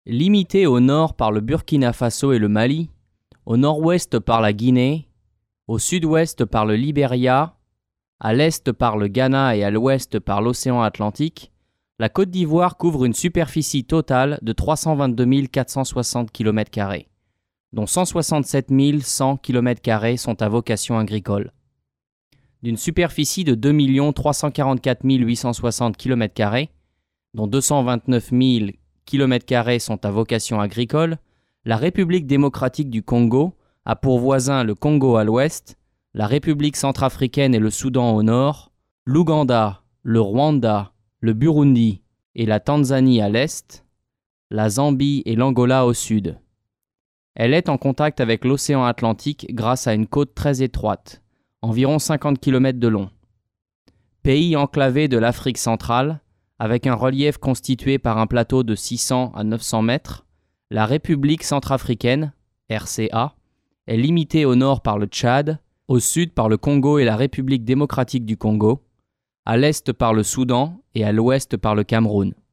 limitée au nord par le Burkina Faso et le Mali, au nord-ouest par la Guinée, au sud-ouest par le Libéria, à l'est par le Ghana et à l'ouest par l'océan Atlantique, la Côte d'Ivoire couvre une superficie totale de 322 460 km², dont 167 100 km² sont à vocation agricole. D'une superficie de 2 344 860 km², dont 229 000 km² sont à vocation agricole, la République démocratique du Congo a pour voisins le Congo à l'ouest, la République centrafricaine et le Soudan au nord, l'Ouganda, le Rwanda, le Burundi et la Tanzanie à l'est, la Zambie et l'Angola au sud. Elle est en contact avec l'océan Atlantique grâce à une côte très étroite, environ 50 km de long. Pays enclavé de l'Afrique centrale, avec un relief constitué par un plateau de 600 à 900 mètres, la République centrafricaine, RCA, est limitée au nord par le Tchad, au sud par le Congo et la République démocratique du Congo, à l'est par le Soudan et à l'ouest par le Cameroun.